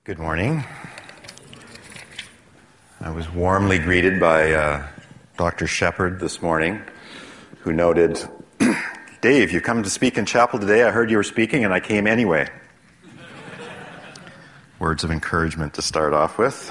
Good morning. I was warmly greeted by Dr. Shepherd this morning, who noted, "Dave, you come to speak in chapel today. I heard you were speaking and I came anyway." Words of encouragement to start off with.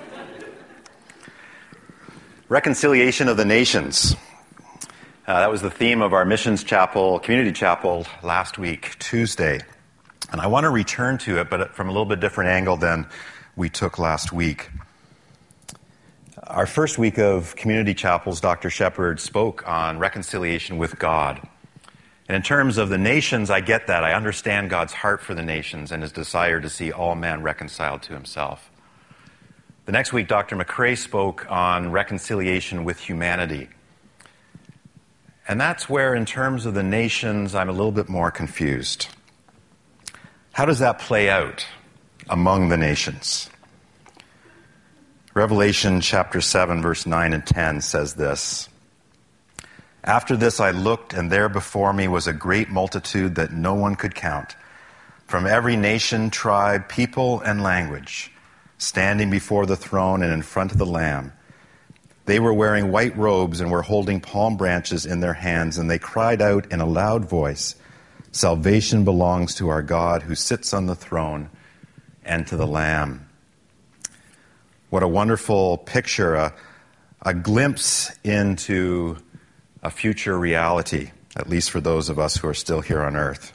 Reconciliation of the nations. That was the theme of our missions chapel, community chapel, last week, Tuesday. And I want to return to it, but from a little bit different angle than we took last week. Our first week of community chapels, Dr. Shepherd spoke on reconciliation with God. And in terms of the nations, I get that. I understand God's heart for the nations and his desire to see all men reconciled to himself. The next week, Dr. McCrae spoke on reconciliation with humanity. And that's where, in terms of the nations, I'm a little bit more confused. How does that play out among the nations? Revelation chapter 7, verse 9 and 10 says this. "After this I looked, and there before me was a great multitude that no one could count, from every nation, tribe, people, and language, standing before the throne and in front of the Lamb. They were wearing white robes and were holding palm branches in their hands, and they cried out in a loud voice, 'Salvation belongs to our God who sits on the throne and to the Lamb.'" What a wonderful picture, a glimpse into a future reality, at least for those of us who are still here on earth.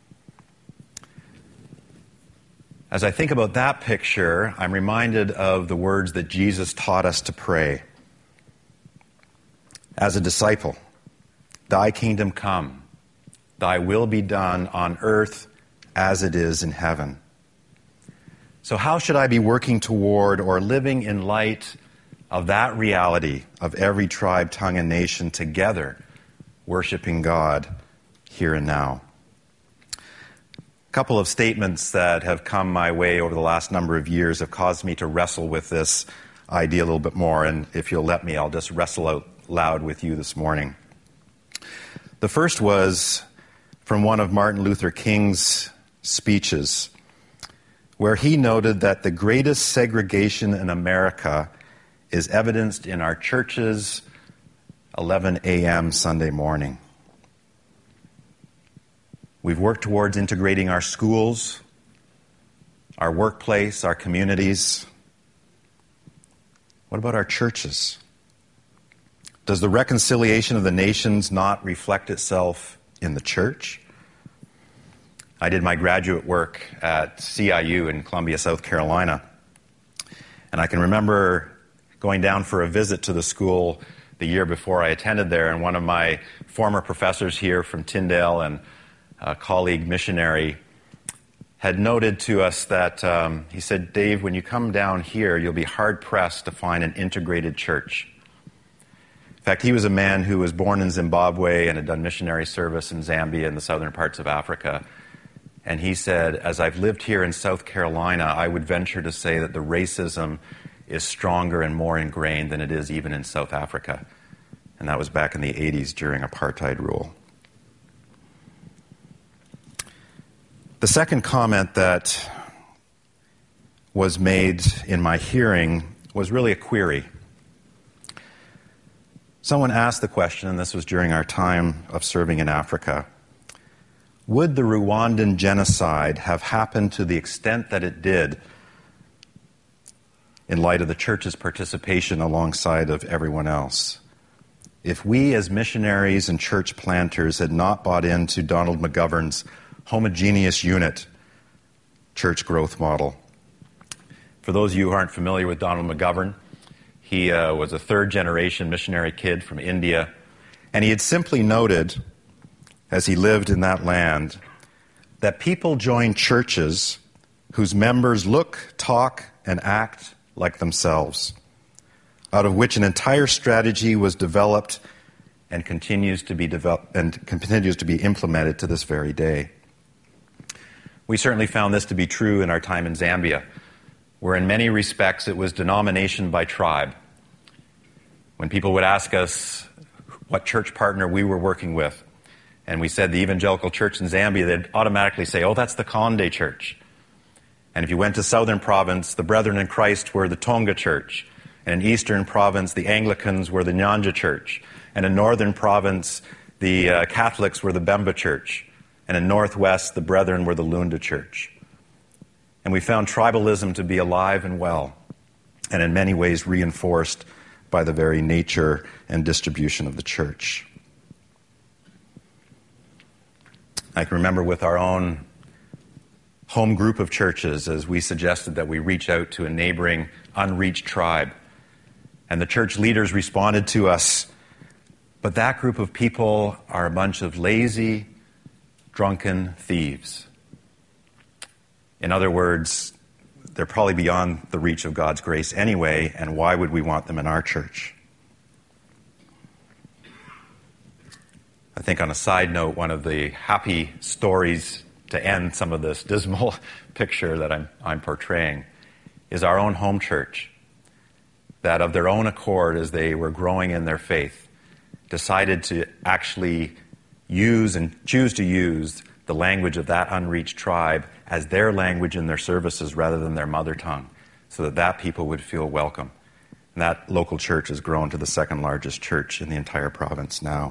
As I think about that picture, I'm reminded of the words that Jesus taught us to pray. As a disciple, "Thy kingdom come, thy will be done on earth as it is in heaven." So how should I be working toward or living in light of that reality of every tribe, tongue, and nation together worshiping God here and now? A couple of statements that have come my way over the last number of years have caused me to wrestle with this idea a little bit more, and if you'll let me, I'll just wrestle out loud with you this morning. The first was from one of Martin Luther King's speeches, where he noted that the greatest segregation in America is evidenced in our churches 11 a.m. Sunday morning. We've worked towards integrating our schools, our workplace, our communities. What about our churches? Does the reconciliation of the nations not reflect itself in the church? I did my graduate work at CIU in Columbia, South Carolina. And I can remember going down for a visit to the school the year before I attended there, and one of my former professors here from Tyndale and a colleague missionary had noted to us that, he said, "Dave, when you come down here, you'll be hard-pressed to find an integrated church." In fact, he was a man who was born in Zimbabwe and had done missionary service in Zambia and the southern parts of Africa. And he said, "As I've lived here in South Carolina, I would venture to say that the racism is stronger and more ingrained than it is even in South Africa." And that was back in the 80s during apartheid rule. The second comment that was made in my hearing was really a query. Someone asked the question, and this was during our time of serving in Africa, would the Rwandan genocide have happened to the extent that it did in light of the church's participation alongside of everyone else if we as missionaries and church planters had not bought into Donald McGovern's homogeneous unit church growth model? For those of you who aren't familiar with Donald McGovern, he was a third-generation missionary kid from India, and he had simply noted, as he lived in that land, that people join churches whose members look, talk, and act like themselves, out of which an entire strategy was developed and continues to be implemented to this very day. We certainly found this to be true in our time in Zambia, where in many respects it was denomination by tribe. When people would ask us what church partner we were working with, and we said the evangelical church in Zambia, they'd automatically say, "Oh, that's the Konde Church." And if you went to Southern Province, the Brethren in Christ were the Tonga Church. And in Eastern Province, the Anglicans were the Nyanja Church. And in Northern Province, the Catholics were the Bemba Church. And in Northwest, the Brethren were the Lunda Church. And we found tribalism to be alive and well, and in many ways reinforced by the very nature and distribution of the church. I can remember with our own home group of churches as we suggested that we reach out to a neighboring unreached tribe. And the church leaders responded to us, but that group of people are a bunch of lazy, drunken thieves. In other words, they're probably beyond the reach of God's grace anyway, and why would we want them in our church? I think on a side note, one of the happy stories to end some of this dismal picture that I'm portraying is our own home church, that of their own accord, as they were growing in their faith, decided to actually use and choose to use the language of that unreached tribe as their language in their services rather than their mother tongue, so that that people would feel welcome. And that local church has grown to the second largest church in the entire province now.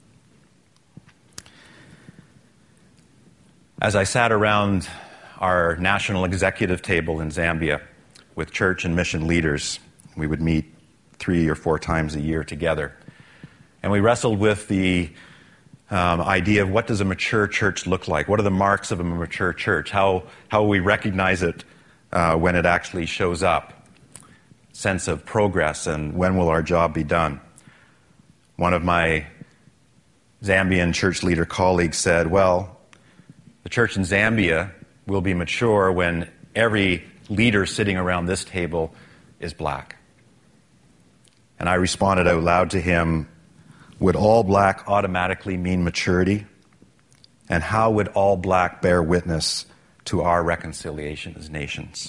As I sat around our national executive table in Zambia with church and mission leaders, we would meet 3 or 4 times a year together. And we wrestled with the idea of what does a mature church look like? What are the marks of a mature church? How will we recognize it when it actually shows up? Sense of progress, and when will our job be done? One of my Zambian church leader colleagues said, well, the church in Zambia will be mature when every leader sitting around this table is black. And I responded out loud to him, would all black automatically mean maturity? And how would all black bear witness to our reconciliation as nations?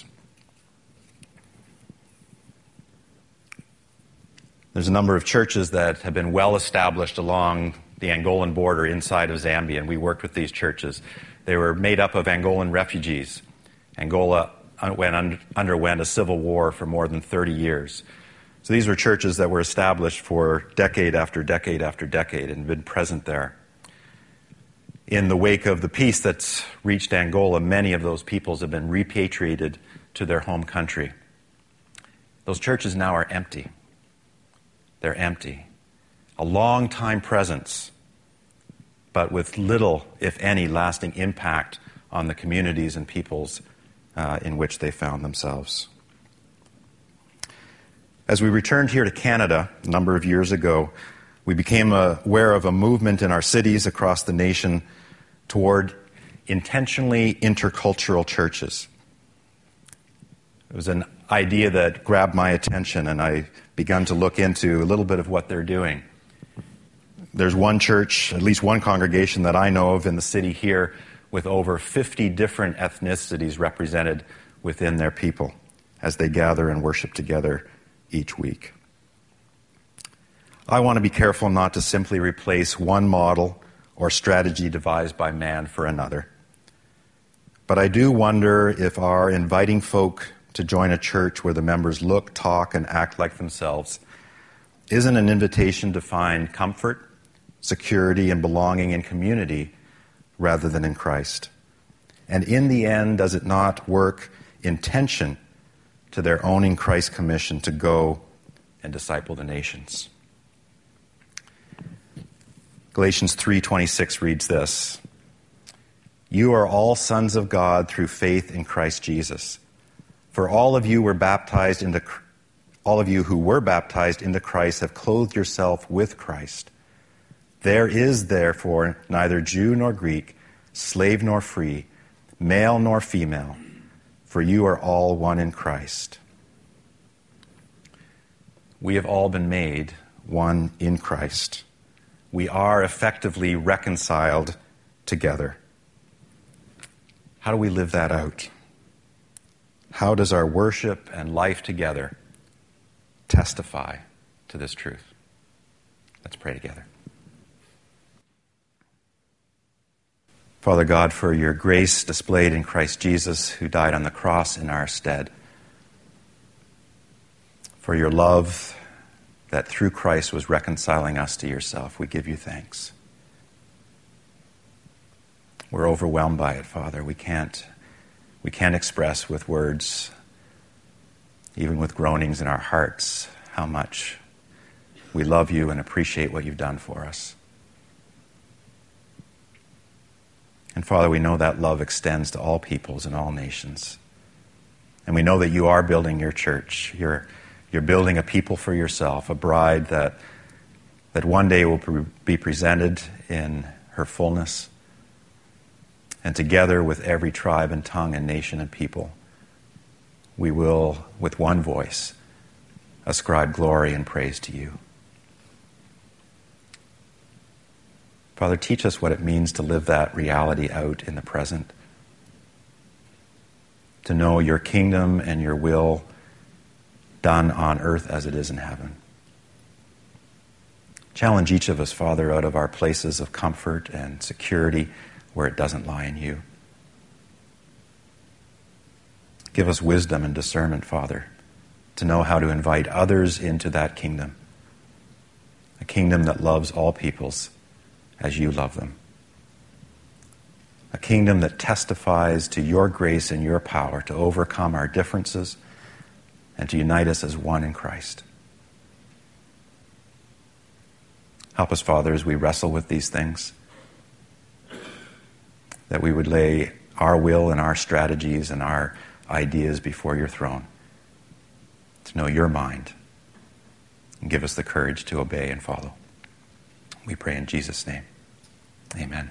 There's a number of churches that have been well established along the Angolan border inside of Zambia, and we worked with these churches. They were made up of Angolan refugees. Angola underwent a civil war for more than 30 years. So these were churches that were established for decade after decade after decade and been present there. In the wake of the peace that's reached Angola, many of those peoples have been repatriated to their home country. Those churches now are empty. They're empty. A long-time presence, but with little, if any, lasting impact on the communities and peoples in which they found themselves. As we returned here to Canada a number of years ago, we became aware of a movement in our cities across the nation toward intentionally intercultural churches. It was an idea that grabbed my attention, and I began to look into a little bit of what they're doing. There's one church, at least one congregation that I know of in the city here, with over 50 different ethnicities represented within their people as they gather and worship together each week. I want to be careful not to simply replace one model or strategy devised by man for another. But I do wonder if our inviting folk to join a church where the members look, talk, and act like themselves isn't an invitation to find comfort, security, and belonging in community rather than in Christ. And in the end, does it not work in tension to their owning Christ's commission to go and disciple the nations? Galatians 3:26 reads this: "You are all sons of God through faith in Christ Jesus. For all of you who were baptized into Christ have clothed yourself with Christ. There is therefore neither Jew nor Greek, slave nor free, male nor female, for you are all one in Christ." We have all been made one in Christ. We are effectively reconciled together. How do we live that out? How does our worship and life together testify to this truth? Let's pray together. Father God, for your grace displayed in Christ Jesus, who died on the cross in our stead. For your love that through Christ was reconciling us to yourself, we give you thanks. We're overwhelmed by it, Father. We can't express with words, even with groanings in our hearts, how much we love you and appreciate what you've done for us. And Father, we know that love extends to all peoples and all nations. And we know that you are building your church. You're building a people for yourself, a bride that one day will be presented in her fullness. And together with every tribe and tongue and nation and people, we will, with one voice, ascribe glory and praise to you. Father, teach us what it means to live that reality out in the present, to know your kingdom and your will done on earth as it is in heaven. Challenge each of us, Father, out of our places of comfort and security where it doesn't lie in you. Give us wisdom and discernment, Father, to know how to invite others into that kingdom, a kingdom that loves all peoples as you love them, a kingdom that testifies to your grace and your power to overcome our differences and to unite us as one in Christ. Help us, Father, as we wrestle with these things, that we would lay our will and our strategies and our ideas before your throne, to know your mind, and give us the courage to obey and follow. We pray in Jesus' name. Amen.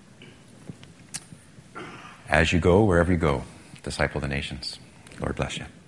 As you go, wherever you go, disciple the nations. Lord bless you.